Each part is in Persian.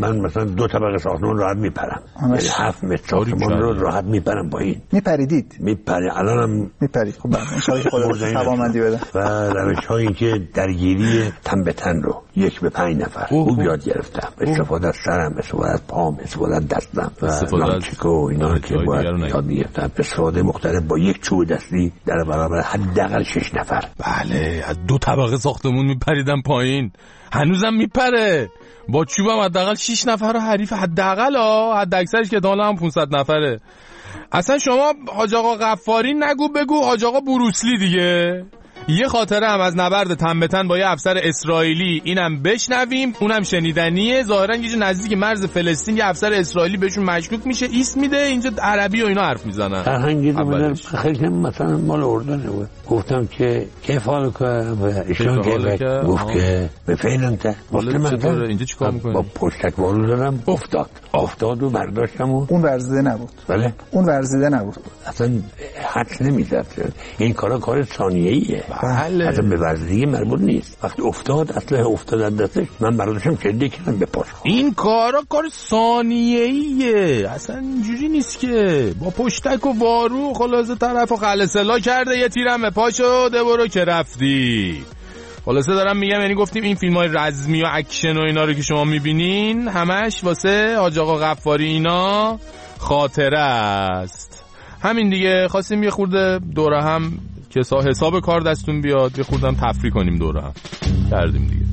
من مثلا 2 طبقه ساختمان راحت میپرم، یعنی 7 متر ساختمان رو راحت میپرم پایین. میپریدید؟ میپری، الانم میپرید. خب ان شاء الله خدا توانمندی بده. و روش‌هایی که درگیری تن به تن رو 1 به 5 نفر خوب یاد گرفتم. استفاده از سرم، استفاده از پام، استفاده از دستم و لانچیکو اینا که باید یاد میگرفتم. استفاده مختلف با 1 چوب دستی در برابر حداقل 6 نفر. بله، از 2 طبقه ساختمون میپریدم پایین، هنوزم میپره. با چوبم حداقل 6 نفر رو حریف، حداقل حد اکثرش که تا هم 500 نفره. اصلا شما حاج آقا غفاری نگو بگو حاج آقا بروسلی دیگه. یه خاطره هم از نبرد تن به تن با یه افسر اسرائیلی اینم بشنویم، اونم شنیدنیه. ظاهرا یه جا نزدیک مرز فلسطین یه افسر اسرائیلی بهشون مشکوک میشه، ایست میده، اینجا عربی و اینا حرف میزنن. فرهنگی خیلی مثلا مال اردنه بود. گفتم که کیف حالک و ایشون گفت که به فعل انت چطوره اینجا چیکار میکنی؟ با پشتک وارو دارم افتاد و برداشتم و اون ورزیده نبود. بله اون ورزیده نبود، اصلا حد نمیزد. این کار ثانیه‌ایه. بله. اصلا به ورزیدگی مربوط نیست. وقتی افتاد از دستش، من برداشتم شده کردم به پاش. این کار ثانیه‌ایه، اصلا اینجوری نیست که با پشتک و وارو خلاصه طرفو خلصلا کرده، یه تیرم به پاشو ده برو که رفتی. خلاصه دارم میگم، یعنی گفتیم این فیلم‌های رزمی و اکشن و اینا رو که شما میبینین همش واسه حاج آقا غفاری اینا خاطره است. همین دیگه، خواستیم یه خورده دوره هم که حساب کار دستون بیاد، یه خوردم تفریح کنیم دوره هم کردیم دیگه.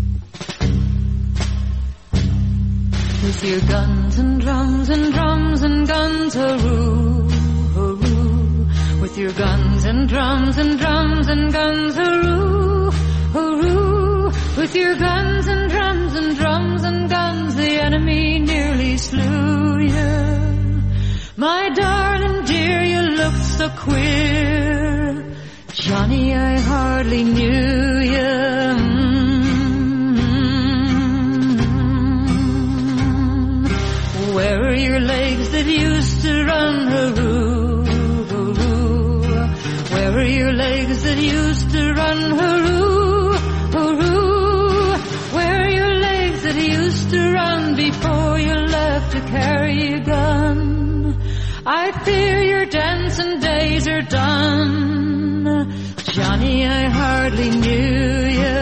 With your guns and drums and drums and guns, hurroo, hurroo. With your guns and drums and drums and guns, hurroo, hurroo. With your guns and drums and drums and guns, the enemy nearly slew you. My darling dear, you look so queer. Johnny, I hardly knew you. Where are your legs that used to run, hurroo, hurroo? Where are your legs that used to run, hurroo, hurroo? Where are your legs that used to run before you left to carry a gun? I fear your dancing days are done. Johnny, I hardly knew you.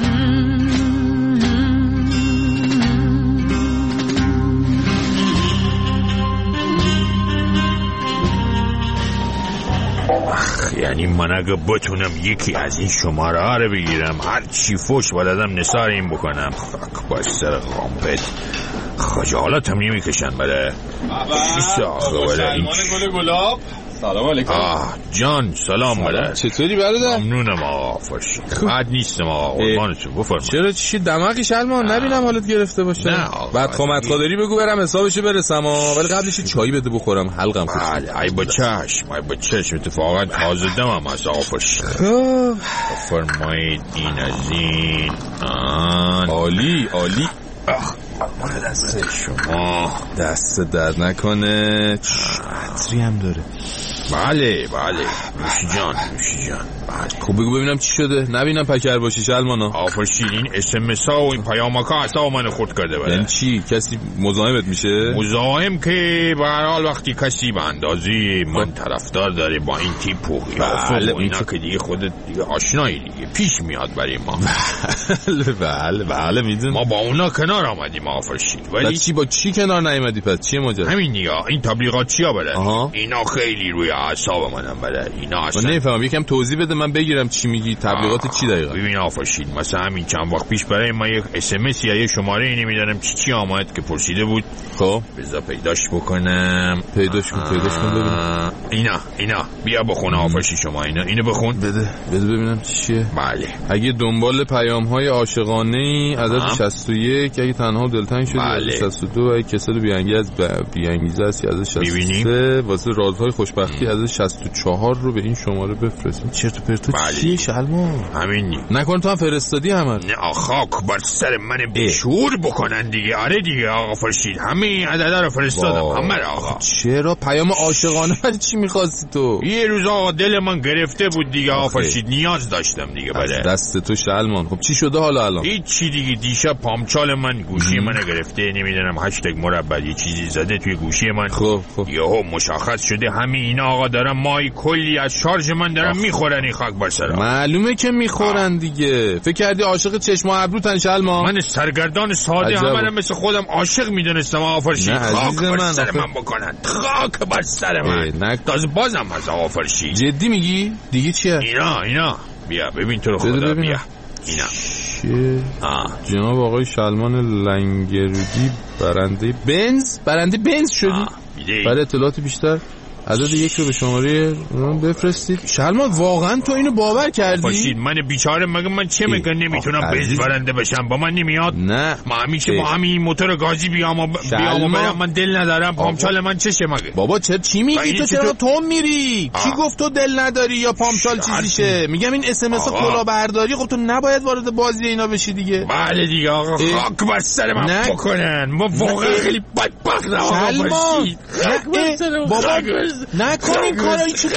یعنی من اگه بتونم یکی از این شماره ها رو بگیرم، هر چی فوش بلدم نثار این بکنم، خاک با سر غامپت، خجالتم نمیکشن. بله چیست آخه؟ بله این گلاب. سلام علیکم. جان سلام. بله چطوری برادر؟ ممنونم آقا. فرشی بد نیستم آقا، قربانتون. بفرمایید. چرا چی دماغی شلمان؟ نبینم حالت گرفته باشه. نه آقا، بعد خامت خادری بگو برم حسابشو برسم ولی قبلش چایی بده بخورم، حلقم خوش. بله ای با چشم اتفاقا تازه دمم از آقا فرشی. بفرمایید این از این. عالی. دست شما دست درد نکنه. عطری هم داره. بله نوشی جان. بله خب بگو ببینم چی شده، نبینم پکر باشی شلمانا. آفرشید این SMS ها و این پیامک‌ها اصلا منو خورد کرده. بله یعنی چی؟ کسی مزاحمت میشه؟ مزاحم که به هر حال وقتی کسی به اندازه من طرفدار داره با این تیپ و قیافه و اینا که دیگه خودت دیگه آشنایی دیگه پیش میاد برای ما. بله میدونم. ما با اونا کنار آمدیم آفرشید. ولی چی با چی کنار نیومدی پس؟ چیه ماجرا؟ همین دیگه، این تبلیغاتچیا بله اینا خیلی روی اعصاب منم. بله اینا اصلا نمیفهمم، یکم توضیح بده من بگیرم چی میگی. تبلیغات چی دقیقاً؟ ببین آفرشید، مثلا همین چند وقت پیش برای ما یک SMS یا یک شماره ای نمیدونم چی آمد که پرسیده بود. خب بذار پیداش بکنم. پیداش کن ببینم. اینا بیا بخون آفرشید، شما اینو بخون. بده ببینم چیه. بله اگه دنبال پیام‌های عاشقانه‌ای عدد 61، اگه تنها دلتنگ شدی عدد 62، اگه کسل بی‌انگیزه است عدد 63، واسه رازهای خوشبختی عدد 64 رو به این شماره بفرست. چرت و پرت چیه شلمان؟ همین نکن تو هم فرستادی همه. نه خاک بر سر من بشور بکنن دیگه. آره دیگه آقا فرشید همه عددا رو فرستادم همه آقا. چرا پیام عاشقانه برای چی می‌خواستی تو؟ یه روز آقا دل من گرفته بود دیگه آقا فرشید نیاز داشتم دیگه. بله دست تو شلمان. خب چی شده حالا الان؟ هیچ چی دیگه. دیشب پامچال من گوشی من گرفته، نمیدونم هشتگ مربع یه چیزی زده توی گوشی من. خب یهو مشخص شده همین اینا آقا دارن مای کلی از شارژ من دارن میخورن. این خاک بر سرم. معلومه که میخورن دیگه. فکر کردی عاشق چشم و ابروتن شلمان؟ من سرگردان ساده همه مثل خودم عاشق میدونستم آقا فرشید. خاک بر سر من بکنن. خاک بر سر من. تازه بازم از آقا فرشید. جدی میگی؟ دیگه چیه؟ اینا بیا ببین تو رو خدا بیا اینا. جناب آقای شلمان لنگرودی برنده بنز شدی؟ برای اطلاعات بیشتر عدد 1 رو به شماره بفرستید. شلمان واقعا تو اینو باور کردی؟ باشید من بیچاره مگه من چه میگم نمیتونم بنز برنده بشم؟ با من نمیاد؟ نه ما همیشه با همین موتور گازی بیام و برم. من دل ندارم. پامچال من چشه مگه؟ بابا چی میگی تو؟ چرا تو میری؟ کی گفت تو دل نداری یا پامچال چیزیشه؟ میگم این اس ام اس کلاهبرداری. خب تو نباید وارد بازی اینا بشی دیگه. بله دیگه آقا خاک بر سر من بکنن. ما واقعا خیلی بدبختم آقا. بابا نکنین کارایی چه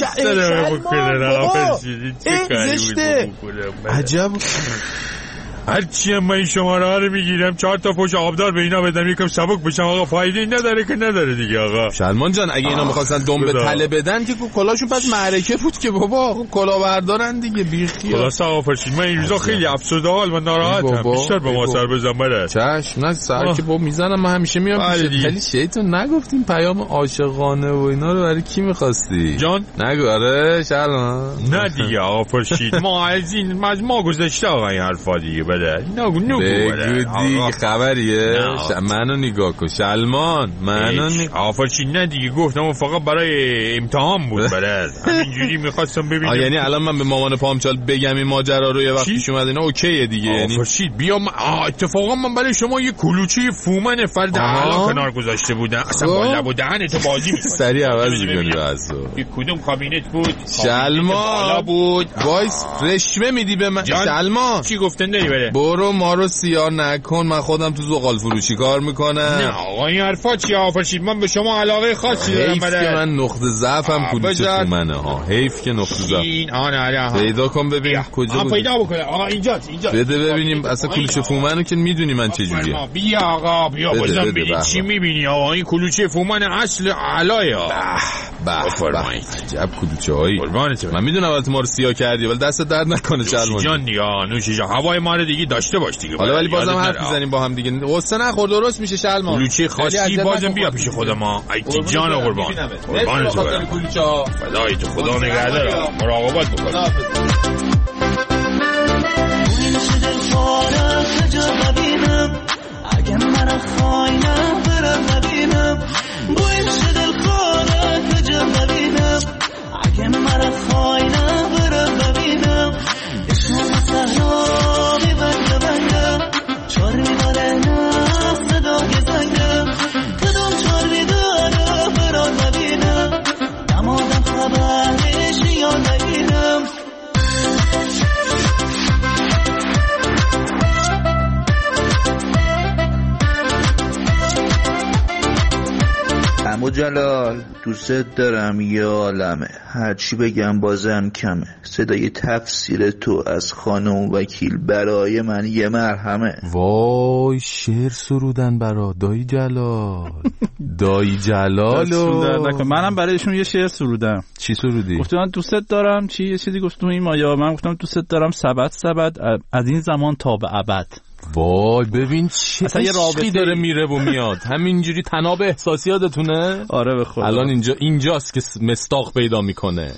زشته. عجب. هرچی من این شماره ها رو میگیرم 4 تا پشت آبدار به اینا بدم یکم سبک بشم آقا. فایده نداره که نداره دیگه آقا. شلمان جان اگه اینا میخواستن دم به تله بدن که کلاهشون پس معرکه بود که بابا. کلاهبردارن دیگه بیخیال. خلاص آقا فرشید من این روزا خیلی افسرده حال من ناراحتم. بیشتر به ما سر بزن بره. چشم نه سر که بابا میزنم. من همیشه میام پیش. خیلی شیطون نگفتیم پیام عاشقانه و اینا رو برای کی می‌خواستی جان؟ نگو. آره شلمان نه دیگه آقا فرشید ما از این ما گذشته آقا این حرفا دیگه. بده نگو دیگه خبریه. منو نگاه کن شلمان. آقا فرشید نه دیگه گفتم فقط برای امتحان بود. برد همینجوری میخواستم ببینم. یعنی الان من به مامان پامچال بگم این ماجرا رو یه وقت پیش اومد اینا اوکیه دیگه؟ یعنی فرشید بیام اتفاقا من برای شما یه کلوچه فومن فرد اعلی کنار گذاشته بودم. اصلا با لب و دهن تو بازی می‌کنی. سریع عوض می‌کنی واسو. کدوم کابینت بود؟ شلمان بود. وایس رشوه میدی به من شلمان؟ چی گفتن داری بره؟ برو ما رو سیاه نکن. من خودم تو زغال فروشی کار میکنم. نه آقا این حرفا چیه آفرشید؟ من به شما علاقه خاصی دارم. حیف که من نقطه ضعفم کلوچه فومنه ها. حیف که نقطه ضعف این آنه پیدا کن ببین کجا بود. پیدا بکنه آقا اینجاست. بده ببینیم اصلا کلوچه فومنو که میدونی من چه جوریه. بیا آقا بیا بازم ببین چی میبینی آقا. این کلوچه فومن اصل علایه. بفرمایید. عجب کلوچه‌ای. من میدونم البته ما رو سیاه کردی ولی دست درد نکنه شلمان جان دیگه. نوش جان هوای ما رو دیگه داشته باش دیگه. حالا ولی بازم حرف میزنیم با هم دیگه. قصه نخور درست میشه شلمان. کلوچه خاصی بازم بیا پیش خود ما. ای جان قربان. قربان تو برم. فدای تو خدا نگهدار. مراقبت بکن. اگه من خواینم برم نبینم بویش دل خانه کجا نبینم اگه من خواینم برم نبینم اشنم صحرا میبنده بنده چار میداره نه صدای زنگم کدوم چار میداره برام نبینم نمادم خبرش یا نگیرم عمو جلال دوست دارم یه عالمه. هرچی بگم بازم کمه. صدای تفسیر تو از خانم وکیل برای من یه مرهمه. وای شعر سرودن برا دایی جلال. دایی جلالو منم برایشون یه شعر سرودم. چی سرودی؟ گفتم دوست دارم چی یه چیزی گفتم این مایا. من گفتم دوست دارم سبد از این زمان تا به ابد. وای ببین چه عشقی داره میره و میاد. همینجوری تناب احساسی یادتونه؟ آره به خدا. الان اینجاست که مستاق پیدا میکنه.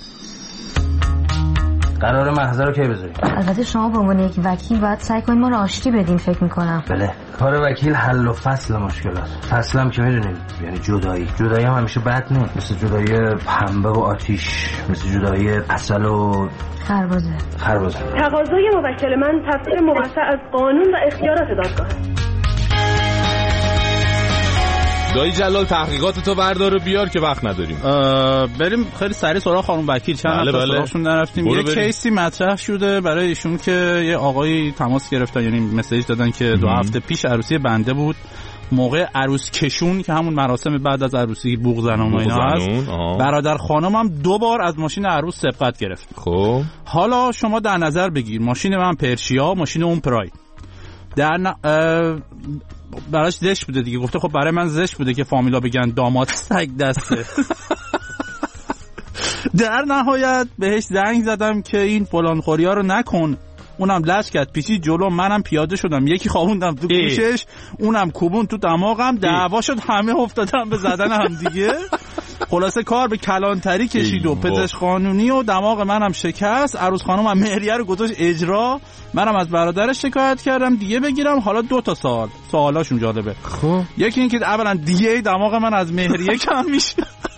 قرار محضر رو کی بذاریم؟ البته شما به عنوان یک وکیل باید سعی کنید ما رو آشتی بدین فکر میکنم. بله کار وکیل حل و فصل مشکلات. فصلم که میدونیم یعنی جدایی هم همیشه بد نیست. مثل جدایی پنبه و آتیش، مثل جدایی عسل و خربزه. تقاضای موکل من تفسیر موسع از قانون و اختیارات دادگاه. دایی جلال تحقیقات تو بردار و بیار که وقت نداریم. بریم خیلی سریع سراغ خانم وکیل. چند تا سراغشون نرفتیم. یه کیسی مطرح شده برای ایشون که یه آقایی تماس گرفتن، یعنی مسیج دادن که 2 هفته پیش عروسی بنده بود. موقع عروس کشون که همون مراسم بعد از عروسی بوق زنان و اینا هست، برادر خانم هم 2 بار از ماشین عروس سبقت گرفت. خب حالا شما در نظر بگیر ماشین من پرشیا، ماشین اون پراید. براش زشت بوده دیگه. گفته خب برای من زشت بوده که فامیلا بگن داماد سگ دسته. در نهایت بهش زنگ زدم که این فلان خوریا رو نکن. اونم لش کرد پیچید جلو، منم پیاده شدم یکی خوابوندم تو گوشش، اونم کوبون تو دماغم، دعوا شد، همه افتادن به زدن هم دیگه. خلاصه کار به کلانتری کشید و پزشک قانونی و دماغ منم شکست. عروس خانم هم مهریه رو گذاشت اجرا، منم از برادرش شکایت کردم دیگه بگیرم. حالا 2 تا سوالاشون جالبه. خب یکی این که اولا دیگه دماغ من از مهریه کم میشه.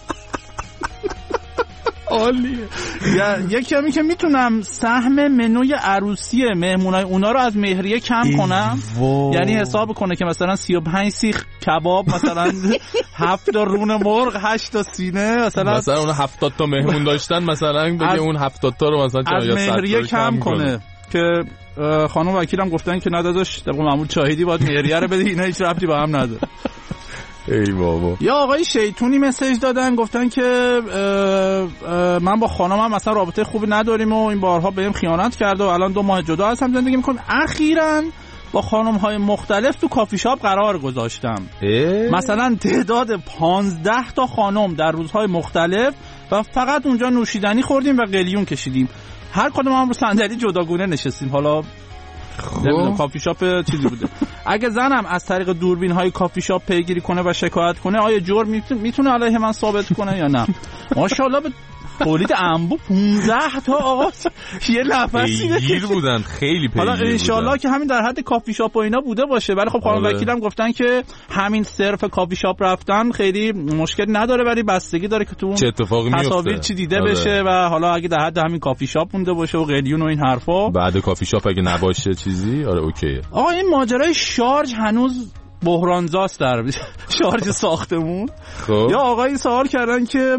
عالیه. یکی همی که میتونم سهم منوی عروسی مهمونای اونا رو از مهریه کم کنم، یعنی حساب کنه که مثلا 35 سیخ کباب، مثلا 7 تا رون مرغ، 8 تا سینه، مثلا اون 70 تا مهمون داشتن، مثلا بگه اون 70 تا رو مثلا از مهریه کم کنه. که خانم وکیلم گفتن که نداداش طبق معمول شاهدی باید مهریه رو بدی، اینا هیچ ربطی به هم نداره. ای بابا. یا آقای شیطونی مسیج دادن گفتن که من با خانمم مثلا رابطه خوبی نداریم و این بارها بهم خیانت کرده و الان 2 ماه جدا هستم زندگی میکنم. اخیراً با خانم‌های مختلف تو کافی شاپ قرار گذاشتم. مثلا تعداد 15 تا خانم در روزهای مختلف و فقط اونجا نوشیدنی خوردیم و قلیون کشیدیم. هر کدوم هم رو صندلی جداگونه نشستیم. حالا نمیدونم کافی شاپ چیزی بوده. اگه زنم از طریق دوربین های کافی شاپ پیگیری کنه و شکایت کنه، آیا جرم میتونه علیه من ثابت کنه یا نه؟ ماشاءالله به تولید انبو 15 تا آقا یه نفسی پیگیر بودن، خیلی پیگیر. حالا انشالله که همین در حد کافی شاپ و اینا بوده باشه. ولی خب خانم وکیلم گفتن که همین صرف کافی شاپ رفتن خیلی مشکل نداره، ولی بستگی داره که تو چه اتفاقی میفته، تصاویر چی دیده بشه و حالا اگه در حد همین کافی شاپ مونده باشه و قلیون و این حرفا، بعد کافی شاپ اگه نباشه چیزی، آره اوکیه. آقا این ماجرای شارژ هنوز بحرانزاست در شارژ ساختمون. خب یا آقایی سوال کردن که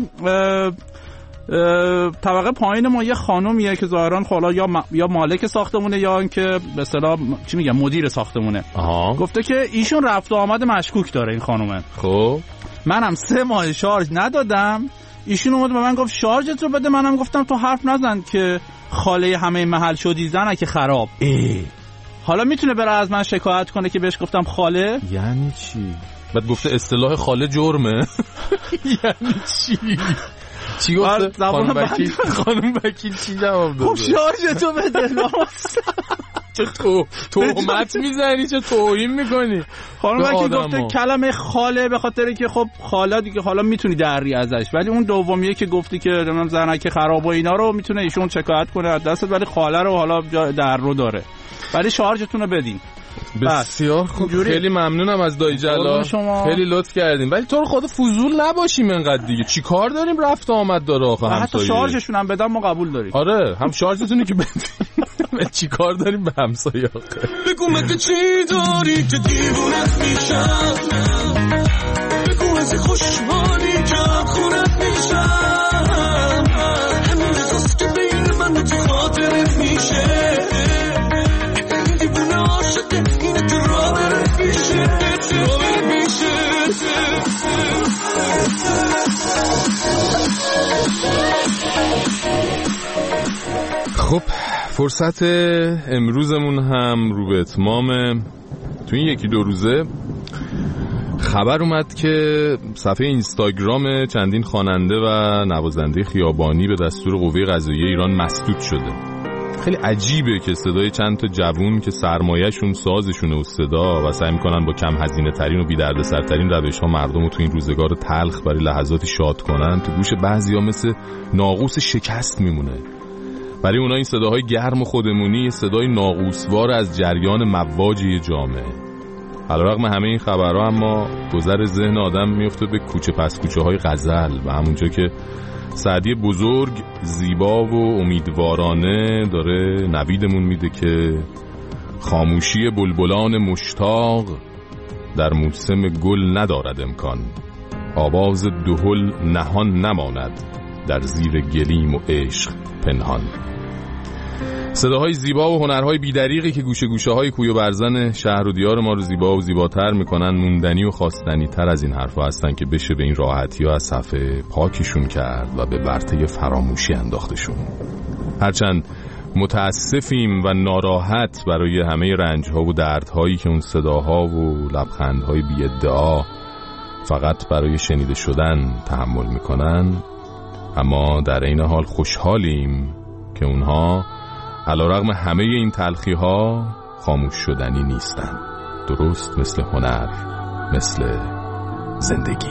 طبقه پایین ما یه خانومیه که ظاهرا حالا یا مالک ساختمونه یا اینکه به اصطلاح چی میگم مدیر ساختمونه. گفته که ایشون رفت و آمد مشکوک داره این خانومه. خب منم 3 ماه شارژ ندادم، ایشون اومد به من گفت شارژت رو بده. منم گفتم تو حرف نزن که خاله همه محل شدی، زنه که خراب. حالا میتونه بره از من شکایت کنه که بهش گفتم خاله؟ یعنی چی؟ بعد گفته اصطلاح خاله جرمه. یعنی چی گفته؟ خانم وکیل چی جواب داده؟ خب شارژتو بده. چه تهمت میزنی، چه توهین میکنی؟ خانم وکیل گفته کلمه خاله به خاطر که خب خاله دیگه حالا میتونی دری ازش، ولی اون دومیه که گفتی که نمیدونم زنک خراب و اینا رو میتونه ایشون شکایت کنه از دستت، ولی خاله رو حالا در رو داره. ولی شارژتون رو بدین. بسیار خوب، خیلی ممنونم از دایی جلال، خیلی لطف کردین. ولی تو رو خدا فضول نباشیم انقدر دیگه. چی کار داریم رفت آمد داره آخه همسایه. حتی شارژشون هم بدم ما قبول داریم. آره هم شارژتونی که بدیم. چی کار داریم به همسایه آخه. بگو مگه چی داری که دیوونت میشم، بگو از خوشحالی که خونت میشم، همین روزاست که بین من و تو خاطرت میشه، دیوونه عاشقت اینه که رابرت میشه. خب فرصت امروزمون هم رو به اتمامه. تو این 1-2 روزه خبر اومد که صفحه اینستاگرام چندین خواننده و نوازنده خیابانی به دستور قوه قضاییه ایران مسدود شده. خیلی عجیبه که صدای چند تا جوون که سرمایه‌شون سازشونه و صدا و سعی میکنن با کم هزینه ترین و بی دردسرترین روش‌ها مردم رو تو این روزگار تلخ برای لحظاتی شاد کنن، تو گوش بعضیا مثل ناقوس شکست میمونه. برای اونا این صداهای گرم و خودمونی صدای ناقوسوار از جریان مواجی جامعه. علیرغم همه این خبرها اما گذر ذهن آدم میفته به کوچه پس کوچه های غزل و همونجا که سعدی بزرگ زیبا و امیدوارانه داره نویدمون میده که خاموشی بلبلان مشتاق در موسم گل ندارد امکان. آواز دهل نهان نماند در زیر گلیم و عشق پنهان. صداهای زیبا و هنرهای بیدریقی که گوشه گوشه های کوی و برزن شهر و دیار ما رو زیبا و زیباتر میکنن موندنی و خواستنی تر از این حرفا هستن که بشه به این راحتی ها از صفحه پاکشون کرد و به ورطه فراموشی انداختشون. هرچند متاسفیم و ناراحت برای همه رنجها و دردهایی که اون صداها و لبخندهای بی ادعا فقط برای شنیده شدن تحمل میکنن، اما در این حال خوشحالیم که اونها علیرغم همه این تلخی ها خاموش شدنی نیستن، درست مثل هنر، مثل زندگی.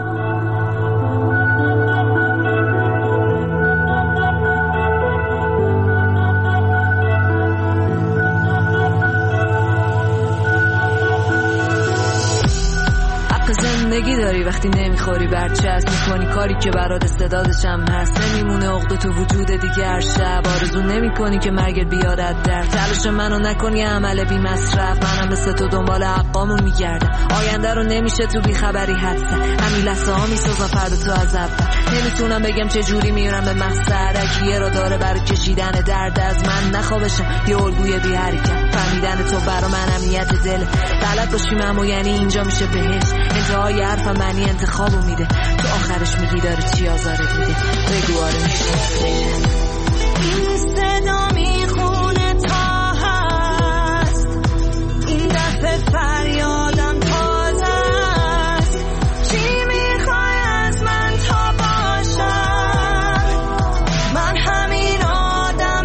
زندگی داری وقتی نمیخوری برچسب میکنی کاری که برات استعدادش هم هست، نمیمونه عقده تو وجود دیگر شب، آرزو نمیکنی که مرگت بیادت در تلاش منو نکنی عمل بی مصرف، منم مثل تو دنبال حقامون میگردم، آینده رو نمیشه تو بی خبری حدس، همین لحظه ها میسازم فردا تو از اول، نمیتونم بگم چه جوری میرم به مقصد، کیه را داره برای کشیدن درد از من نخوابشم یه الگوی بی حرکت، فهمیدن تو برا من امنیت دل، غلط باشیم اما یعنی اینجا میشه بهش، انتهای حرفم معنی انتخابو میده، تو آخرش میگی داره چی آزارت میده، بگو آره میشه. این صدا میخونه تا هست، این دفعه فریادم تازه است، چی میخوای از من تا باشم، من همین آدم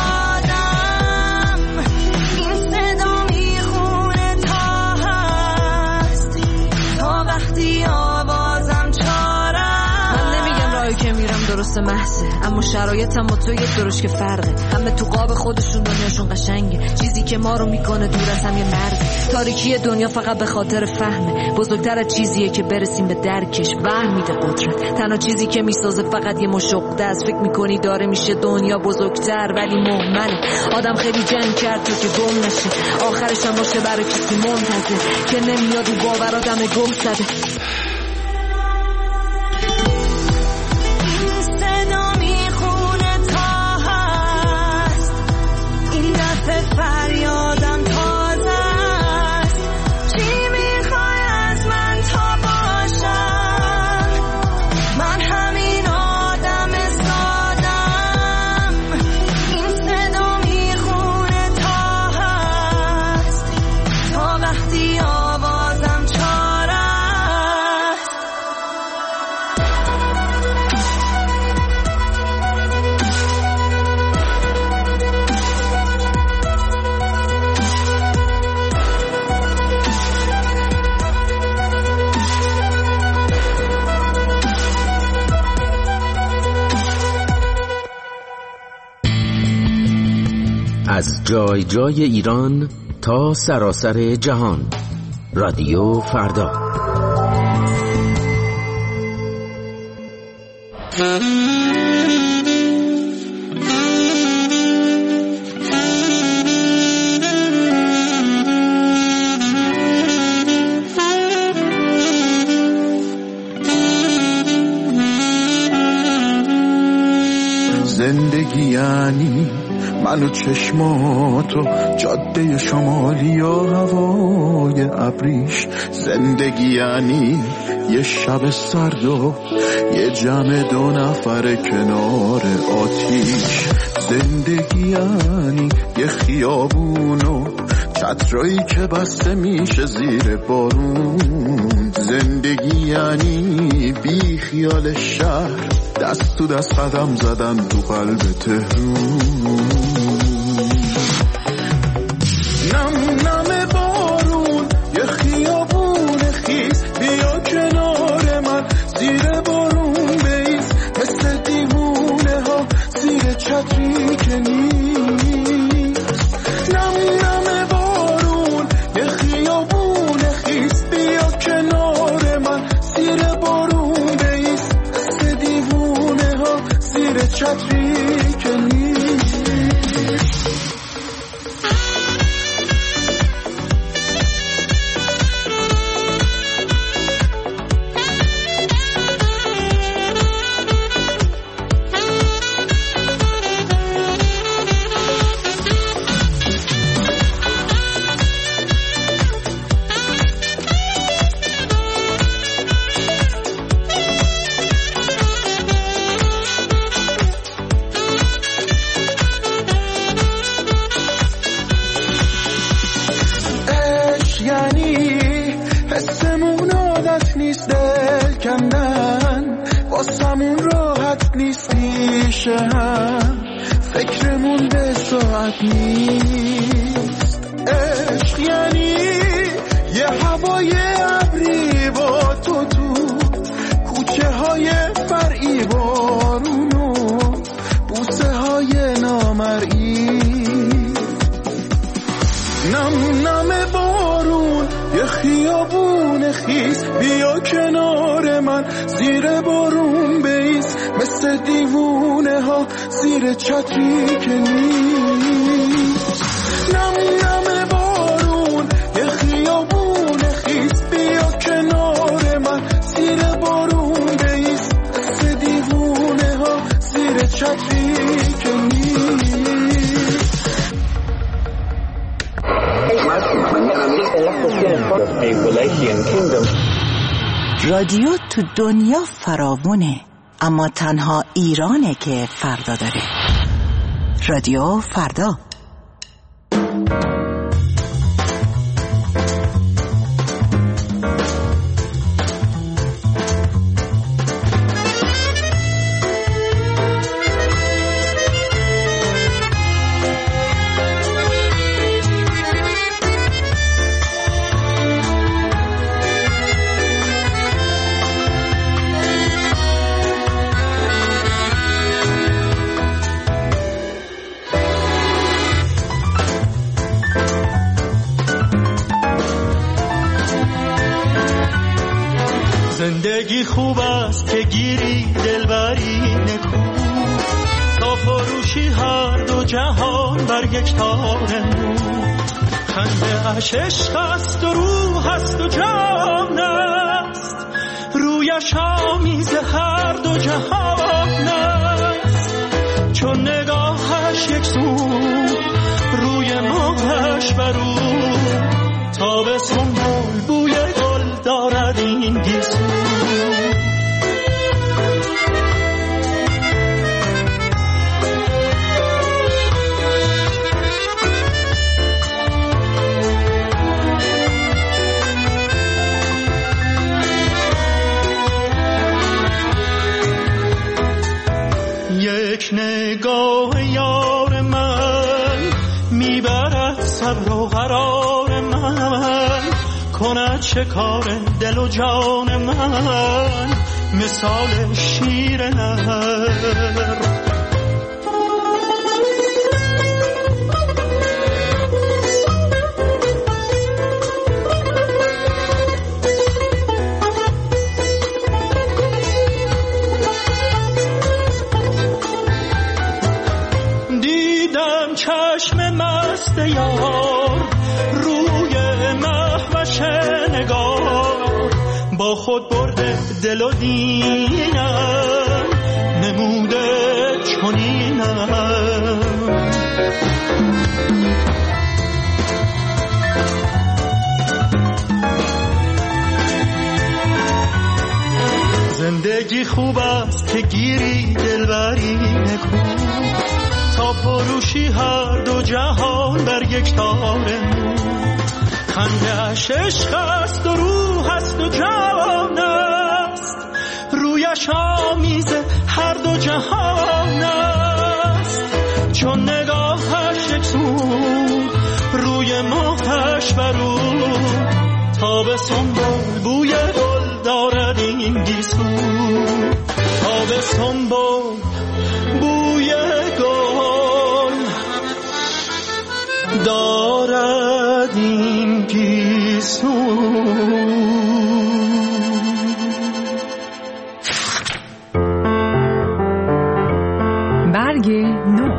سادم، این صدا میخونه تا هست تا وقتی آوازم چارم، من نمیگم راهی که میرم درست محضه، اما شرایطم با تو یه درش که فرقه، همه تو قاب خودشون دنیاشون قشنگه، چیزی که ما رو میکنه دور از هم یه مرده، تاریکی دنیا فقط به خاطر فهمه، بزرگتر از چیزیه که برسیم به درکش، وهم میده قدرت، تنها چیزی که میسازه فقط یه مشقده است، فکر میکنی داره میشه دنیا بزرگتر ولی مهمله، آدم خیلی جنگ کرد تو که گم نشه، آخرش هم باشه برای کسی منتظر که نمیاد و باور آدم گم زده. فریادم تازه است، چی میخوای از من تا باشم، من همین آدم سادم، این صدا میخونه تا هست تا وقتی آوازم چاره است. از جای جای ایران تا سراسر جهان، رادیو فردا. زندگی یعنی من و چشماتو، جاده شمالی یا هوای ابریش، زندگی یعنی یه شب سرد و یه جمع 2 نفر کنار آتیش، زندگی یعنی یه خیابون و چترایی که بسته میشه زیر بارون، زندگی یعنی بی خیال شهر، دست تو دست قدم زدن تو قلب تهرون، نم نم بارون یه خیابون خیس، بیا کنار من زیر بارون بیس، مثل دیوونه ها زیر چتری که نیست، نم نم بارون یه خیابون خیس، بیا کنار من زیر بارون بیس، مثل دیوونه ها زیر چتری که نیست. طاقت نیست دل کندن، واسمون راحت نیست پیش هم، فکرمون به ساعت نیست. عشق یعنی یه هوای ابری با تو کوچه های فرعی، بارونو بوسه های نامرئی، نم بارون یه خیابون خیس، بیا کنار من زیر بارون بیس، مثل دیوونه ها زیر چتری که نیست. نم بارون یه خیابون خیس، بیا کنار من زیر بارون بیس، مثل دیوونه ها زیر چتری که نیست. رادیو تو دنیا فراوونه، اما تنها ایرانه که فردا داره. رادیو فردا. زندگی خوب است که گیری دلبری نکو، تا فروشی هر دو جهان بر یک تارمون. خنده اش عشق است و روح است و جان است، رویش آمیز هر دو جهان است. چون نگاهش یک سو، روی ماهش برو، تابستون بوی گل دارد این گیسو. یک نگاه یار من میبرد صبر و قرار من، کند شکار دل و جان من مثال شیر نر. دیدم چشم مست یار روی محوش نگار، با خود برده دل و دینم نموده چنینم. زندگی خوب است که گیری دلبری نکو، تا فروشی هر دو جهان بر یک تارمون. خنده اش عشق است و روح است و جان است، رویش آمیز هر دو جهان است. چون نگاهش یک سو، روی ماهش برو، تابستون بوی گل دارد این گیسو. تابستون بوی گل دارد این گیسو. برگ نو.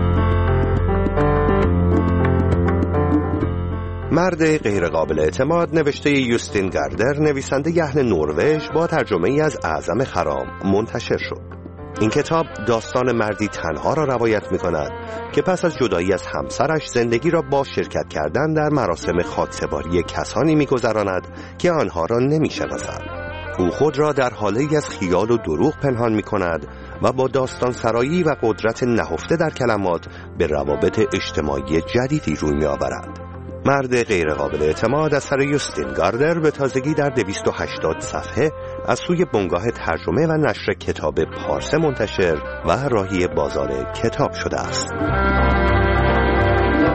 مرد غیرقابل اعتماد نوشته یوستین گاردر، نویسنده اهل نروژ، با ترجمه ای از اعظم خرام منتشر شد. این کتاب داستان مردی تنها را روایت می کند که پس از جدایی از همسرش زندگی را با شرکت کردن در مراسم خاکسپاری کسانی می گذراند که آنها را نمی شناسد. او خود را در حاله‌ای از خیال و دروغ پنهان می کند و با داستان سرایی و قدرت نهفته در کلمات به روابط اجتماعی جدیدی روی می آورد. مرد غیرقابل اعتماد اثر یوستین گاردر به تازگی در 280 صفحه از سوی بنگاه ترجمه و نشر کتاب پارسه منتشر و راهی بازار کتاب شده است.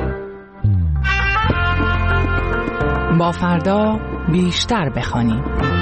با فردا بیشتر بخوانیم.